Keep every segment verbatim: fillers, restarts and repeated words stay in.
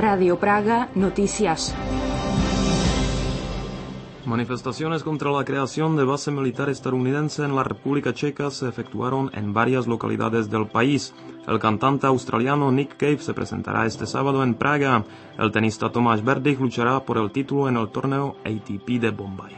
Radio Praga Noticias. Manifestaciones contra la creación de base militar estadounidense en la República Checa se efectuaron en varias localidades del país. El cantante australiano Nick Cave se presentará este sábado en Praga. El tenista Tomáš Berdych luchará por el título en el torneo A T P de Bombay.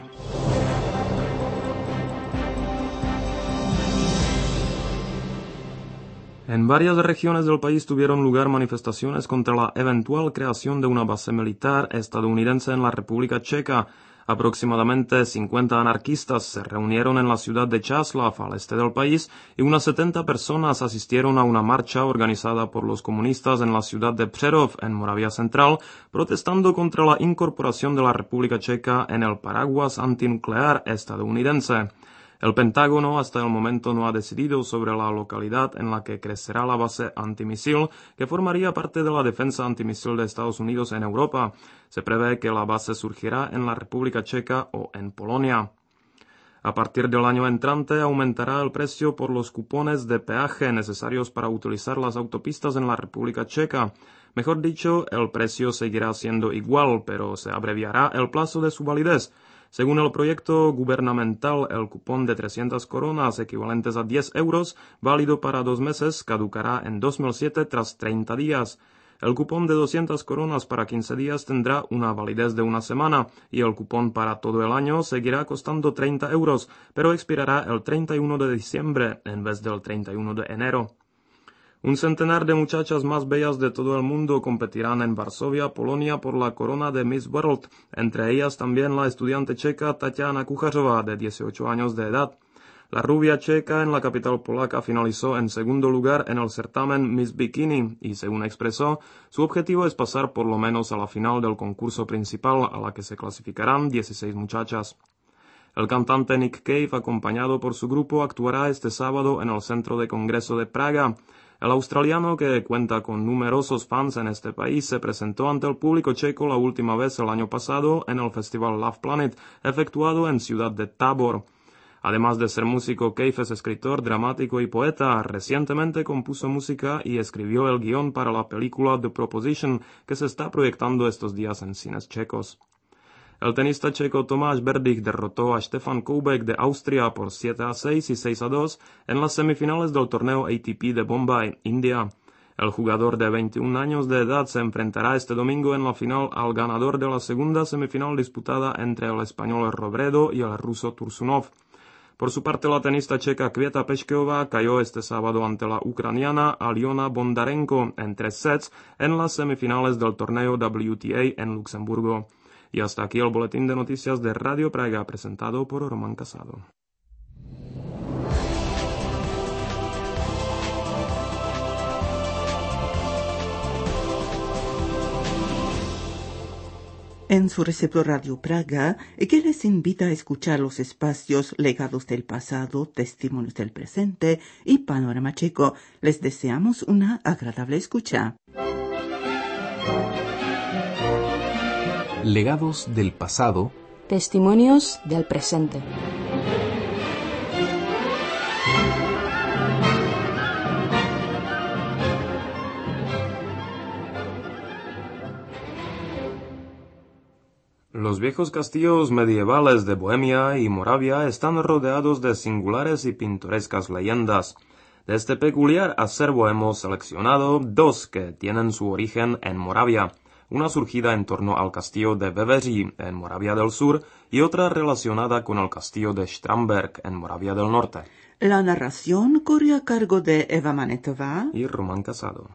En varias regiones del país tuvieron lugar manifestaciones contra la eventual creación de una base militar estadounidense en la República Checa. Aproximadamente cincuenta anarquistas se reunieron en la ciudad de Čáslav, al este del país, y unas setenta personas asistieron a una marcha organizada por los comunistas en la ciudad de Přerov, en Moravia Central, protestando contra la incorporación de la República Checa en el paraguas antinuclear estadounidense. El Pentágono hasta el momento no ha decidido sobre la localidad en la que crecerá la base antimisil, que formaría parte de la defensa antimisil de Estados Unidos en Europa. Se prevé que la base surgirá en la República Checa o en Polonia. A partir del año entrante aumentará el precio por los cupones de peaje necesarios para utilizar las autopistas en la República Checa. Mejor dicho, el precio seguirá siendo igual, pero se abreviará el plazo de su validez. Según el proyecto gubernamental, el cupón de trescientas coronas, equivalentes a diez euros, válido para dos meses, caducará en dos mil siete tras treinta días. El cupón de doscientas coronas para quince días tendrá una validez de una semana, y el cupón para todo el año seguirá costando treinta euros, pero expirará el treinta y uno de diciembre en vez del treinta y uno de enero. Un centenar de muchachas más bellas de todo el mundo competirán en Varsovia, Polonia, por la corona de Miss World, entre ellas también la estudiante checa Tatiana Kuchařová, de dieciocho años de edad. La rubia checa en la capital polaca finalizó en segundo lugar en el certamen Miss Bikini y, según expresó, su objetivo es pasar por lo menos a la final del concurso principal, a la que se clasificarán dieciséis muchachas. El cantante Nick Cave, acompañado por su grupo, actuará este sábado en el Centro de Congreso de Praga. El australiano, que cuenta con numerosos fans en este país, se presentó ante el público checo la última vez el año pasado en el festival Love Planet, efectuado en Ciudad de Tábor. Además de ser músico, Cave es escritor, dramático y poeta. Recientemente compuso música y escribió el guión para la película The Proposition, que se está proyectando estos días en cines checos. El tenista checo Tomáš Berdych derrotó a Stefan Koubek de Austria por siete a seis y seis a dos en las semifinales del torneo A T P de Bombay, India. El jugador de veintiún años de edad se enfrentará este domingo en la final al ganador de la segunda semifinal disputada entre el español Robredo y el ruso Tursunov. Por su parte, la tenista checa Květa Peschkeová cayó este sábado ante la ucraniana Aliona Bondarenko en tres sets en las semifinales del torneo W T A en Luxemburgo. Y hasta aquí el boletín de noticias de Radio Praga, presentado por Román Casado. En su receptor Radio Praga, que les invita a escuchar los espacios Legados del pasado, Testimonios del presente y Panorama Checo, les deseamos una agradable escucha. Legados del pasado, Testimonios del presente. Los viejos castillos medievales de Bohemia y Moravia están rodeados de singulares y pintorescas leyendas. De este peculiar acervo hemos seleccionado dos que tienen su origen en Moravia. Una surgida en torno al castillo de Veveří en Moravia del Sur y otra relacionada con el castillo de Štramberk en Moravia del Norte. La narración corre a cargo de Eva Manetová y Román Casado.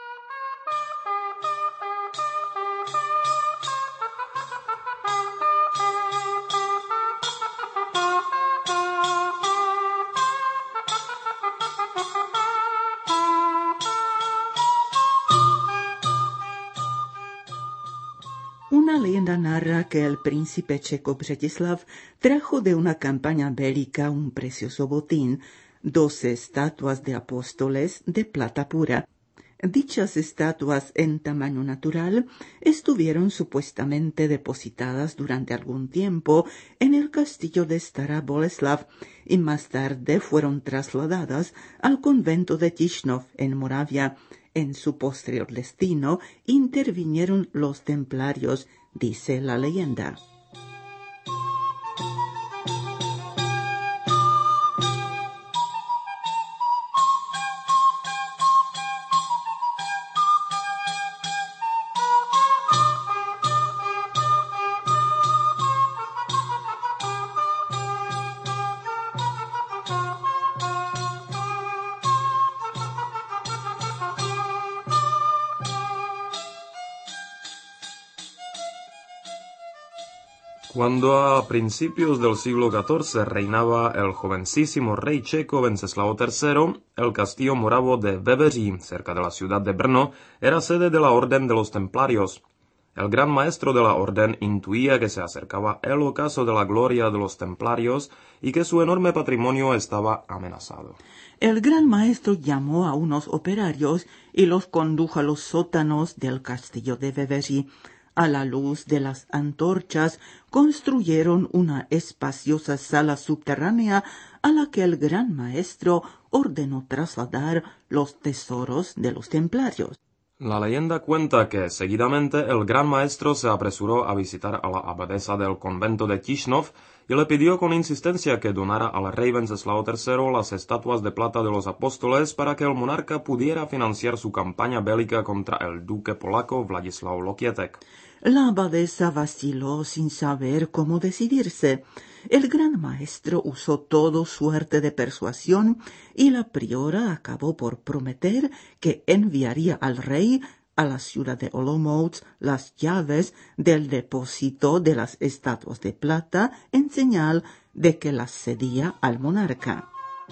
Una leyenda narra que el príncipe checo Břetislav trajo de una campaña bélica un precioso botín, doce estatuas de apóstoles de plata pura. Dichas estatuas en tamaño natural estuvieron supuestamente depositadas durante algún tiempo en el castillo de Stará Boleslav y más tarde fueron trasladadas al convento de Tišnov en Moravia, En su posterior destino intervinieron los templarios, dice la leyenda. Cuando a principios del siglo catorce reinaba el jovencísimo rey checo Venceslao tercero, el castillo moravo de Veveří, cerca de la ciudad de Brno, era sede de la Orden de los Templarios. El gran maestro de la orden intuía que se acercaba el ocaso de la gloria de los templarios y que su enorme patrimonio estaba amenazado. El gran maestro llamó a unos operarios y los condujo a los sótanos del castillo de Veveří. A la luz de las antorchas construyeron una espaciosa sala subterránea a la que el gran maestro ordenó trasladar los tesoros de los templarios. La leyenda cuenta que, seguidamente, el gran maestro se apresuró a visitar a la abadesa del convento de Tišnov y le pidió con insistencia que donara al rey Venceslao tercero las estatuas de plata de los apóstoles para que el monarca pudiera financiar su campaña bélica contra el duque polaco Vladislav Lokietek. La abadesa vaciló sin saber cómo decidirse. El gran maestro usó todo su arte de persuasión y la priora acabó por prometer que enviaría al rey a la ciudad de Olomouc las llaves del depósito de las estatuas de plata en señal de que las cedía al monarca.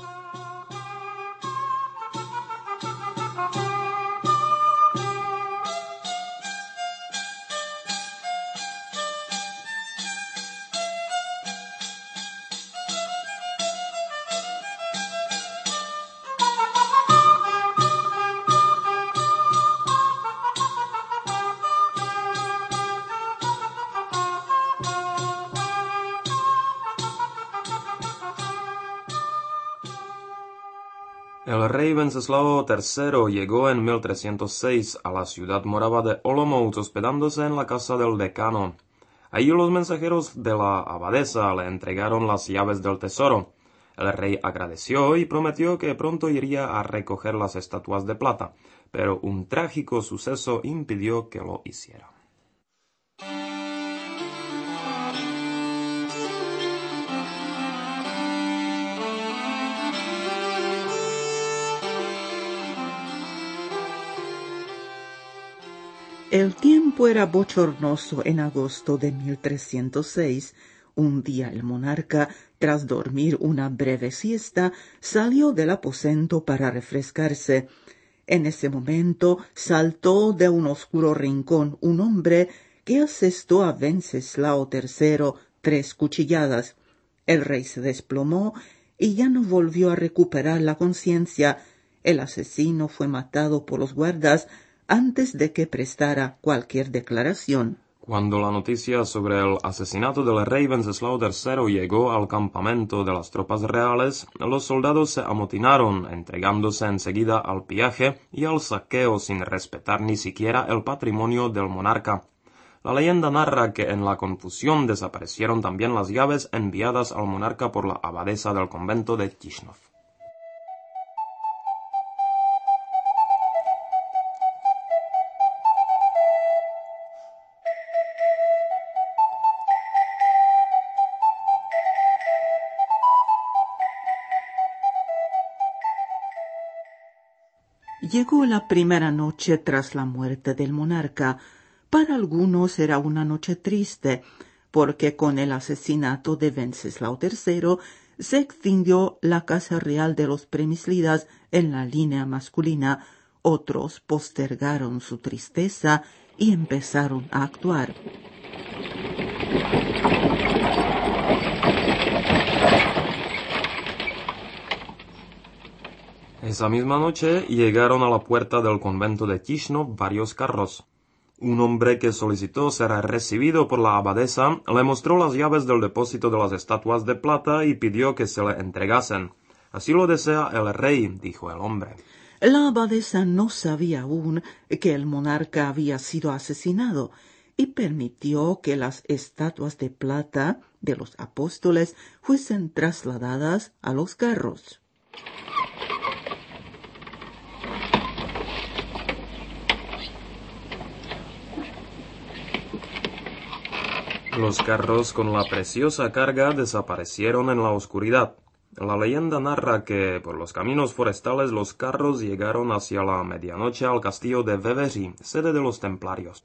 El rey Venceslao tercero llegó en mil trescientos seis a la ciudad morava de Olomouc hospedándose en la casa del decano. Allí los mensajeros de la abadesa le entregaron las llaves del tesoro. El rey agradeció y prometió que pronto iría a recoger las estatuas de plata, pero un trágico suceso impidió que lo hiciera. El tiempo era bochornoso en agosto de mil trescientos seis. Un día el monarca, tras dormir una breve siesta, salió del aposento para refrescarse. En ese momento saltó de un oscuro rincón un hombre que asestó a Venceslao tercero tres cuchilladas. El rey se desplomó y ya no volvió a recuperar la conciencia. El asesino fue matado por los guardas antes de que prestara cualquier declaración. Cuando la noticia sobre el asesinato del rey Venceslao tercero llegó al campamento de las tropas reales, los soldados se amotinaron, entregándose enseguida al pillaje y al saqueo sin respetar ni siquiera el patrimonio del monarca. La leyenda narra que en la confusión desaparecieron también las llaves enviadas al monarca por la abadesa del convento de Tišnov. Llegó la primera noche tras la muerte del monarca. Para algunos era una noche triste, porque con el asesinato de Venceslao tercero se extinguió la casa real de los Přemyslidas en la línea masculina. Otros postergaron su tristeza y empezaron a actuar. Esa misma noche llegaron a la puerta del convento de Tišnov varios carros. Un hombre que solicitó ser recibido por la abadesa le mostró las llaves del depósito de las estatuas de plata y pidió que se le entregasen. Así lo desea el rey, dijo el hombre. La abadesa no sabía aún que el monarca había sido asesinado y permitió que las estatuas de plata de los apóstoles fuesen trasladadas a los carros. Los carros con la preciosa carga desaparecieron en la oscuridad. La leyenda narra que por los caminos forestales los carros llegaron hacia la medianoche al castillo de Veveří, sede de los templarios.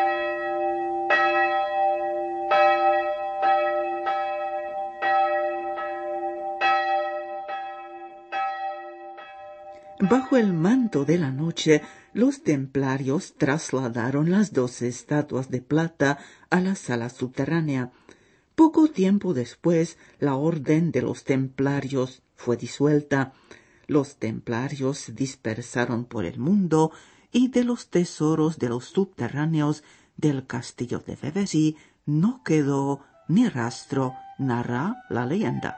Bajo el manto de la noche, los templarios trasladaron las doce estatuas de plata a la sala subterránea. Poco tiempo después, la orden de los templarios fue disuelta. Los templarios se dispersaron por el mundo y de los tesoros de los subterráneos del castillo de Veveří no quedó ni rastro, narra la leyenda.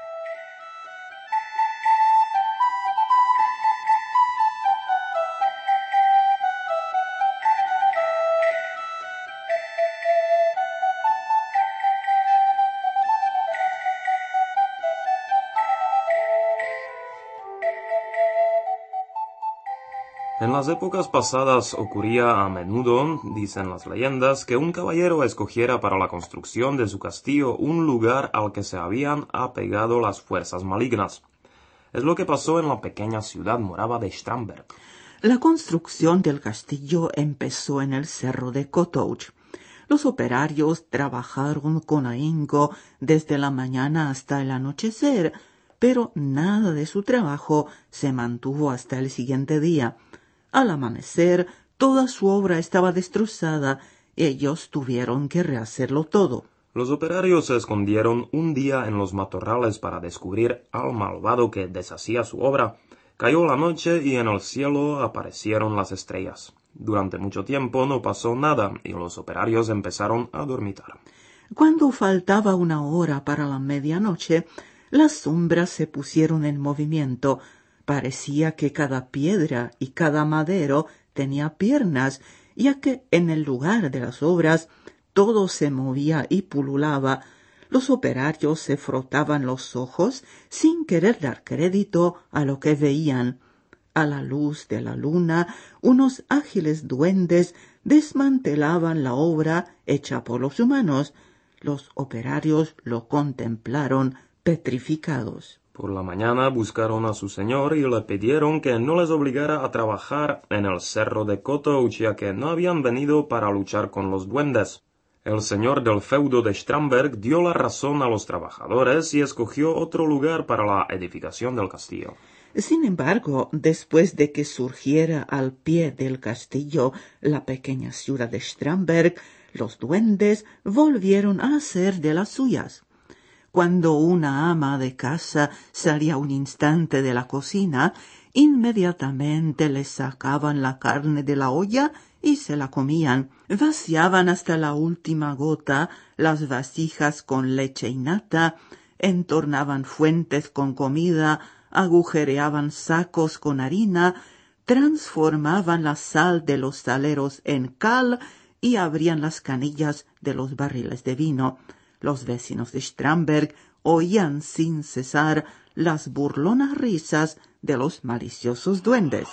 En las épocas pasadas ocurría a menudo, dicen las leyendas, que un caballero escogiera para la construcción de su castillo un lugar al que se habían apegado las fuerzas malignas. Es lo que pasó en la pequeña ciudad morava de Stramberg. La construcción del castillo empezó en el cerro de Kotouč. Los operarios trabajaron con ahínco desde la mañana hasta el anochecer, pero nada de su trabajo se mantuvo hasta el siguiente día. Al amanecer, toda su obra estaba destrozada y ellos tuvieron que rehacerlo todo. Los operarios se escondieron un día en los matorrales para descubrir al malvado que deshacía su obra. Cayó la noche y en el cielo aparecieron las estrellas. Durante mucho tiempo no pasó nada y los operarios empezaron a dormitar. Cuando faltaba una hora para la medianoche, las sombras se pusieron en movimiento. Parecía que cada piedra y cada madero tenía piernas, ya que en el lugar de las obras todo se movía y pululaba. Los operarios se frotaban los ojos sin querer dar crédito a lo que veían. A la luz de la luna, unos ágiles duendes desmantelaban la obra hecha por los humanos. Los operarios lo contemplaron petrificados. Por la mañana buscaron a su señor y le pidieron que no les obligara a trabajar en el cerro de Kotouč, ya que no habían venido para luchar con los duendes. El señor del feudo de Stramberg dio la razón a los trabajadores y escogió otro lugar para la edificación del castillo. Sin embargo, después de que surgiera al pie del castillo la pequeña ciudad de Stramberg, los duendes volvieron a hacer de las suyas. Cuando una ama de casa salía un instante de la cocina, inmediatamente le sacaban la carne de la olla y se la comían. Vaciaban hasta la última gota las vasijas con leche y nata, entornaban fuentes con comida, agujereaban sacos con harina, transformaban la sal de los saleros en cal y abrían las canillas de los barriles de vino. Los vecinos de Stramberg oían sin cesar las burlonas risas de los maliciosos duendes.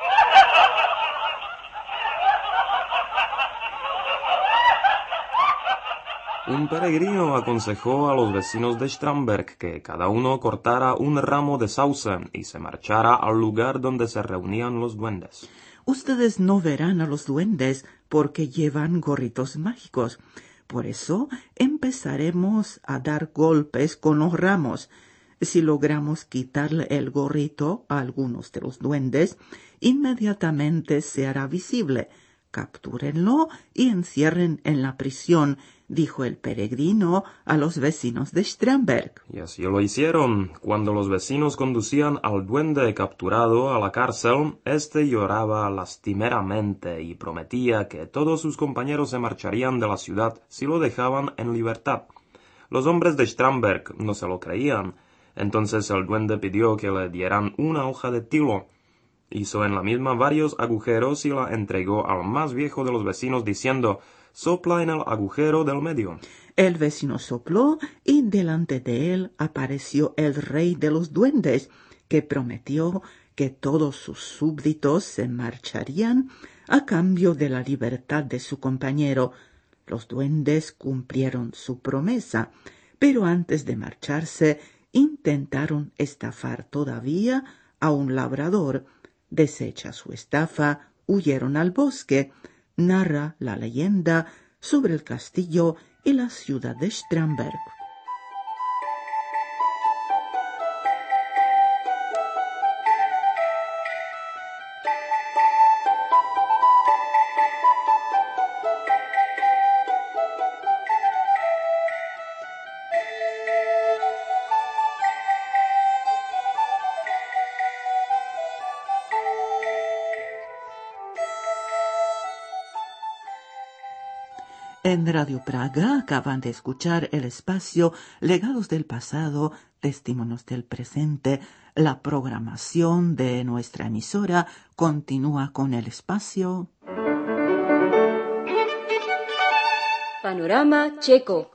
Un peregrino aconsejó a los vecinos de Stramberg que cada uno cortara un ramo de sauce y se marchara al lugar donde se reunían los duendes. Ustedes no verán a los duendes porque llevan gorritos mágicos. Por eso empezaremos a dar golpes con los ramos. Si logramos quitarle el gorrito a algunos de los duendes, inmediatamente se hará visible. Captúrenlo y encierren en la prisión, dijo el peregrino a los vecinos de Stramberg. Y así lo hicieron. Cuando los vecinos conducían al duende capturado a la cárcel, éste lloraba lastimeramente y prometía que todos sus compañeros se marcharían de la ciudad si lo dejaban en libertad. Los hombres de Stramberg no se lo creían. Entonces el duende pidió que le dieran una hoja de tilo. Hizo en la misma varios agujeros y la entregó al más viejo de los vecinos diciendo: «Sopla en el agujero del medio». El vecino sopló y delante de él apareció el rey de los duendes, que prometió que todos sus súbditos se marcharían a cambio de la libertad de su compañero. Los duendes cumplieron su promesa, pero antes de marcharse intentaron estafar todavía a un labrador. Deshecha su estafa, huyeron al bosque. Narra la leyenda sobre el castillo y la ciudad de Strandberg. En Radio Praga acaban de escuchar el espacio Legados del pasado, Testimonios del presente. La programación de nuestra emisora continúa con el espacio Panorama checo.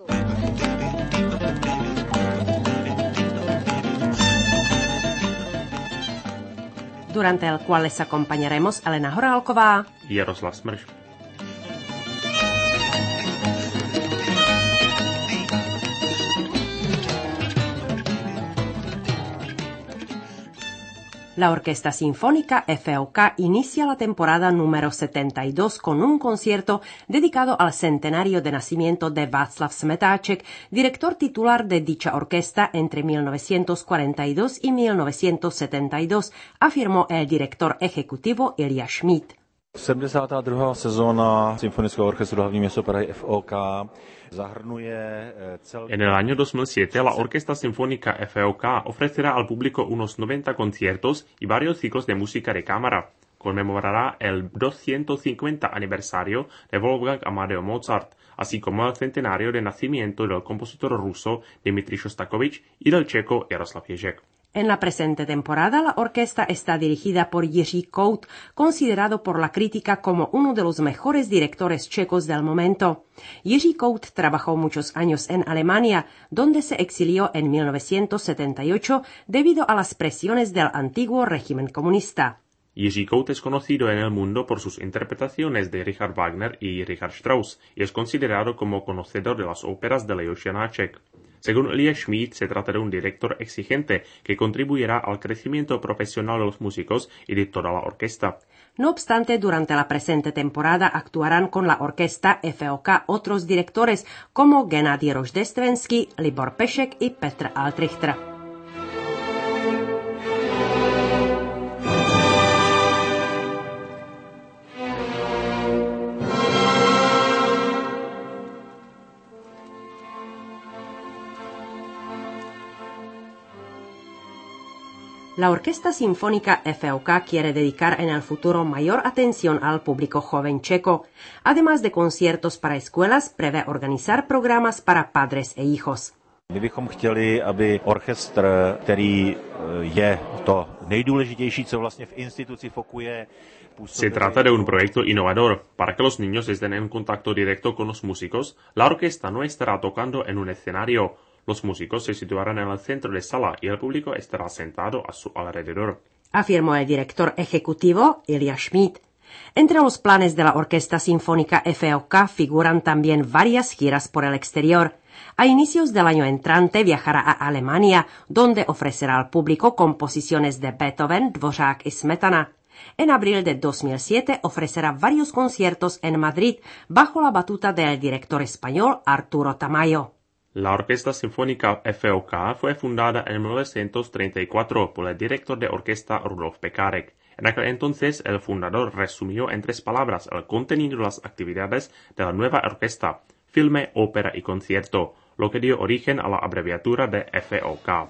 Durante el cual les acompañaremos Elena Horálková y Jaroslav Smrš. La Orquesta Sinfónica F O K inicia la temporada número setenta y dos con un concierto dedicado al centenario de nacimiento de Václav Smetáček, director titular de dicha orquesta entre mil novecientos cuarenta y dos y mil novecientos setenta y dos, afirmó el director ejecutivo Ilja Schmid. sedmdesátá druhá sezóna Symfonického orchestru hlavní město Prahy F O K. En el año dos mil siete, la Orquesta Sinfónica F O K ofrecerá al público unos noventa conciertos y varios ciclos de música de cámara. Conmemorará el doscientos cincuenta aniversario de Wolfgang Amadeo Mozart, así como el centenario de nacimiento del compositor ruso Dmitri Shostakovich y del checo Jaroslav Ježek. En la presente temporada, la orquesta está dirigida por Jiří Kout, considerado por la crítica como uno de los mejores directores checos del momento. Jiří Kout trabajó muchos años en Alemania, donde se exilió en mil novecientos setenta y ocho debido a las presiones del antiguo régimen comunista. Jiří Kout es conocido en el mundo por sus interpretaciones de Richard Wagner y Richard Strauss y es considerado como conocedor de las óperas de Leoš Janáček. Según Ilja Schmid, se trata de un director exigente que contribuirá al crecimiento profesional de los músicos y de toda la orquesta. No obstante, durante la presente temporada actuarán con la orquesta F O K otros directores como Gennady Roždestvenský, Libor Pešek y Petr Altrichter. La Orquesta Sinfónica F O K quiere dedicar en el futuro mayor atención al público joven checo. Además de conciertos para escuelas, prevé organizar programas para padres e hijos. My bychom chtěli, aby orchestr, který je to nejdůležitější, co vlastně v instituci fokuje. Se trata de un proyecto innovador. Para que los niños estén en contacto directo con los músicos, la orquesta no estará tocando en un escenario. Los músicos se situarán en el centro de sala y el público estará sentado a su alrededor, afirmó el director ejecutivo Ilja Schmid. Entre los planes de la Orquesta Sinfónica F O K figuran también varias giras por el exterior. A inicios del año entrante viajará a Alemania, donde ofrecerá al público composiciones de Beethoven, Dvořák y Smetana. En abril de dos mil siete ofrecerá varios conciertos en Madrid, bajo la batuta del director español Arturo Tamayo. La Orquesta Sinfónica F O K fue fundada en mil novecientos treinta y cuatro por el director de orquesta Rudolf Pekarek. En aquel entonces, el fundador resumió en tres palabras el contenido de las actividades de la nueva orquesta: filme, ópera y concierto, lo que dio origen a la abreviatura de F O K.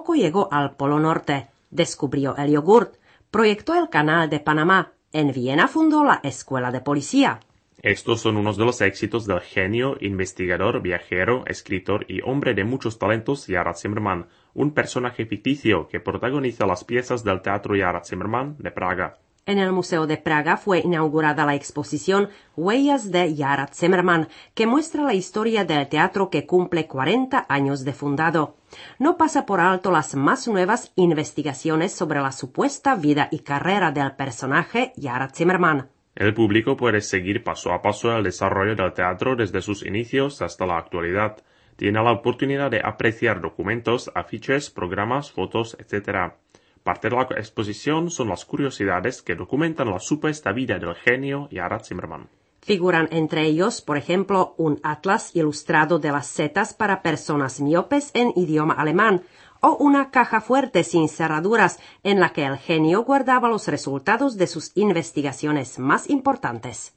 tampoco llegó al Polo Norte. Descubrió el yogurt, proyectó el Canal de Panamá. En Viena fundó la Escuela de Policía. Estos son unos de los éxitos del genio, investigador, viajero, escritor y hombre de muchos talentos Yara Zimmerman, un personaje ficticio que protagoniza las piezas del Teatro Yara Zimmerman de Praga. En el Museo de Praga fue inaugurada la exposición Huellas de Yara Zimmerman, que muestra la historia del teatro que cumple cuarenta años de fundado. No pasa por alto las más nuevas investigaciones sobre la supuesta vida y carrera del personaje Yara Zimmerman. El público puede seguir paso a paso el desarrollo del teatro desde sus inicios hasta la actualidad. Tiene la oportunidad de apreciar documentos, afiches, programas, fotos, etcétera. Parte de la exposición son las curiosidades que documentan la supuesta vida del genio Yara Zimmerman. Figuran entre ellos, por ejemplo, un atlas ilustrado de las setas para personas miopes en idioma alemán, o una caja fuerte sin cerraduras en la que el genio guardaba los resultados de sus investigaciones más importantes.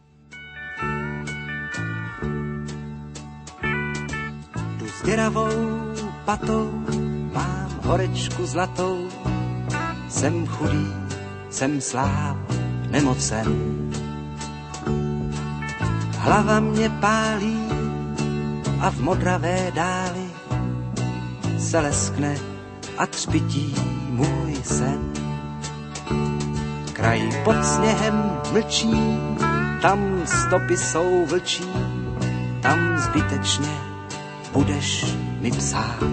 Tu s děravou patou mám horečku zlatou, jsem chudý, jsem sláb, nemocen. Hlava mě pálí a v modravé dáli se leskne a třpití můj sen. Kraj pod sněhem mlčí, tam stopy jsou vlčí, tam zbytečně budeš mi psát.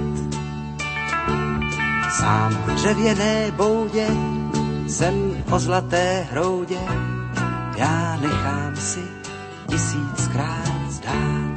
Sám v dřevěné boudě, sen o zlaté hroudě, já nechám si tisíckrát zdát.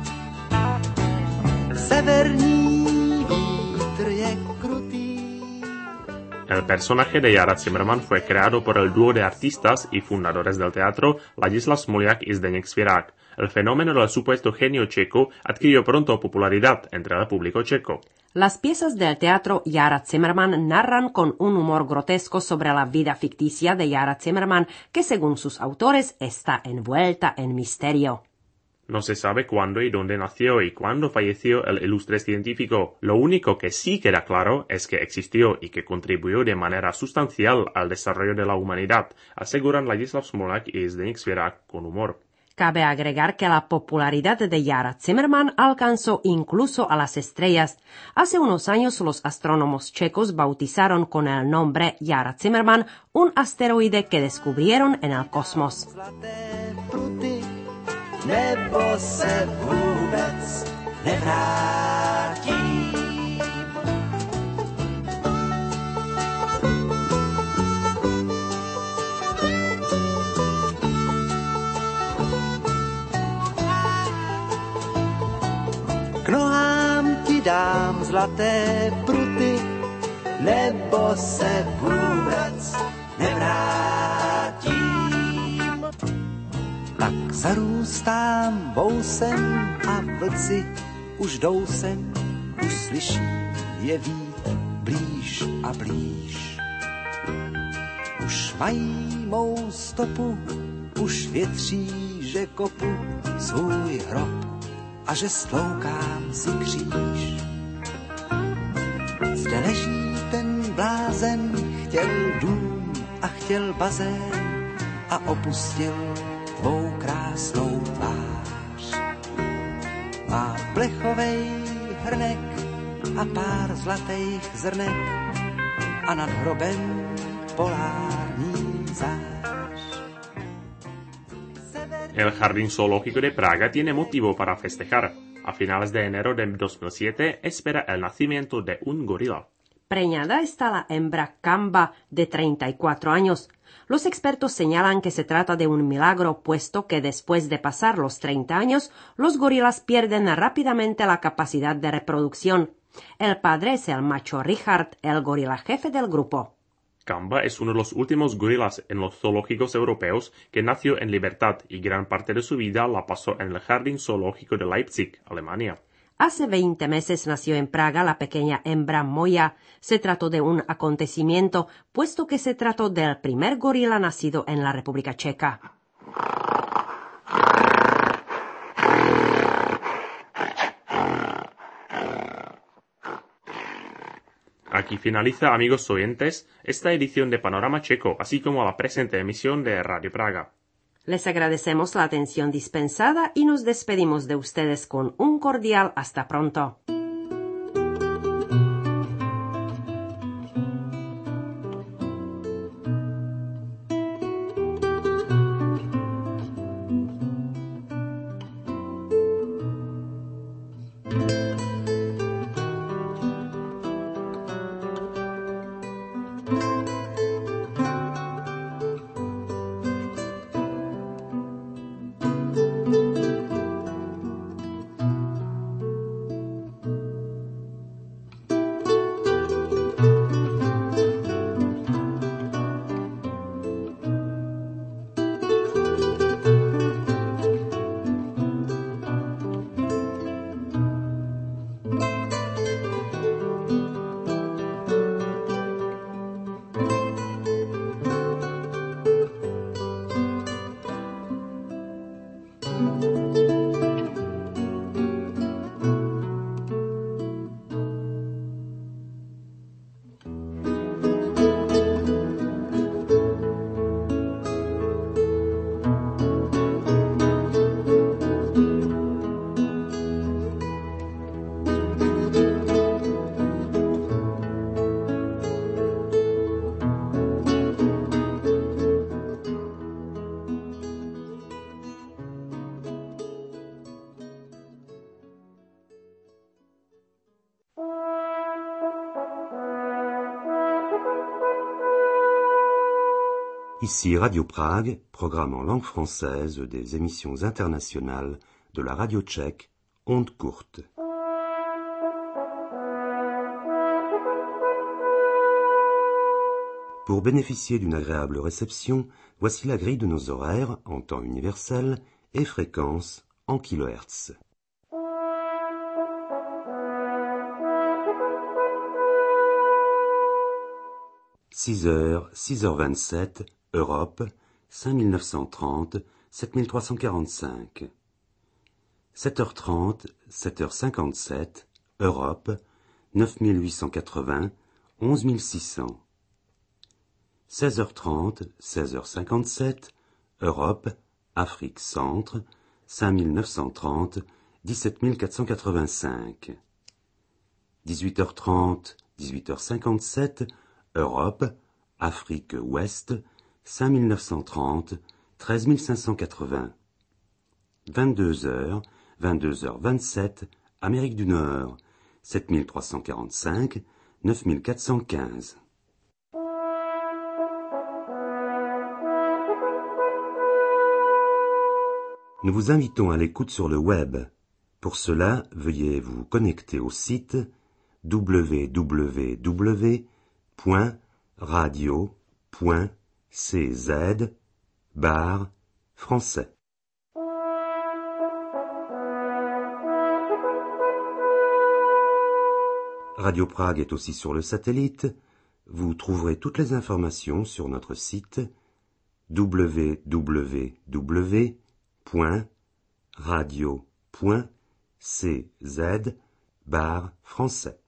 Severní vítr je krutý. El personaje de Yara Zimmerman fue creado por el dúo de artistas y fundadores del teatro Ladislav Smoljak y Zdeněk Svěrák. El fenómeno del supuesto genio checo adquirió pronto popularidad entre el público checo. Las piezas del teatro Yara Zimmerman narran con un humor grotesco sobre la vida ficticia de Yara Zimmerman, que según sus autores está envuelta en misterio. No se sabe cuándo y dónde nació y cuándo falleció el ilustre científico. Lo único que sí queda claro es que existió y que contribuyó de manera sustancial al desarrollo de la humanidad, aseguran Ladislav Smoljak y Zdeněk Svěrák con humor. Cabe agregar que la popularidad de Yara Zimmerman alcanzó incluso a las estrellas. Hace unos años los astrónomos checos bautizaron con el nombre Yara Zimmerman un asteroide que descubrieron en el cosmos. Nebo se vůbec nevrátí. K nohám ti dám zlaté pruty, nebo se vůbec nevrátí. Tak zarůstám vousem a vlci už jdou sem, už slyší je vít blíž a blíž. Už mají mou stopu, už větří, že kopu svůj hrob a že stloukám si kříž. Zde leží ten blázen, chtěl dům a chtěl bazén a opustil tvou krásnou tvář. Má plechovej hrnek a pár zlatých zrnek a nad hrobem polární zář. El Jardín Zoológico de Praga tiene motivo para festejar. A finales de enero de dos mil siete espera el nacimiento de un gorila. Preñada está la hembra Kamba, de treinta y cuatro años. Los expertos señalan que se trata de un milagro, puesto que después de pasar los treinta años, los gorilas pierden rápidamente la capacidad de reproducción. El padre es el macho Richard, el gorila jefe del grupo. Kamba es uno de los últimos gorilas en los zoológicos europeos que nació en libertad y gran parte de su vida la pasó en el Jardín Zoológico de Leipzig, Alemania. Hace veinte meses nació en Praga la pequeña hembra Moya. Se trató de un acontecimiento, puesto que se trató del primer gorila nacido en la República Checa. aquí finaliza, amigos oyentes, esta edición de Panorama Checo, así como la presente emisión de Radio Praga. Les agradecemos la atención dispensada y nos despedimos de ustedes con un cordial hasta pronto. Ici Radio Prague, programme en langue française des émissions internationales de la radio tchèque, Ondes courtes. Pour bénéficier d'une agréable réception, voici la grille de nos horaires en temps universel et fréquence en kilohertz. six heures, six heures vingt-sept, Europe, cinq mille neuf cent trente, sept mille trois cent quarante-cinq. sept heures trente, sept heures cinquante-sept, Europe, neuf mille huit cent quatre-vingts, onze mille six cents. seize heures trente, seize heures cinquante-sept, Europe, Afrique centre, cinq mille neuf cent trente, dix-sept mille quatre cent quatre-vingt-cinq. dix-huit heures trente, dix-huit heures cinquante-sept, Europe, Afrique ouest, cinq mille neuf cent trente, treize mille cinq cent quatre-vingts. vingt-deux heures, vingt-deux heures vingt-sept, Amérique du Nord, sept mille trois cent quarante-cinq, neuf mille quatre cent quinze. Nous vous invitons à l'écoute sur le web. Pour cela, veuillez vous connecter au site w w w point radio point c z barre français. Radio Prague est aussi sur le satellite. Vous trouverez toutes les informations sur notre site w w w point radio point c z barre français.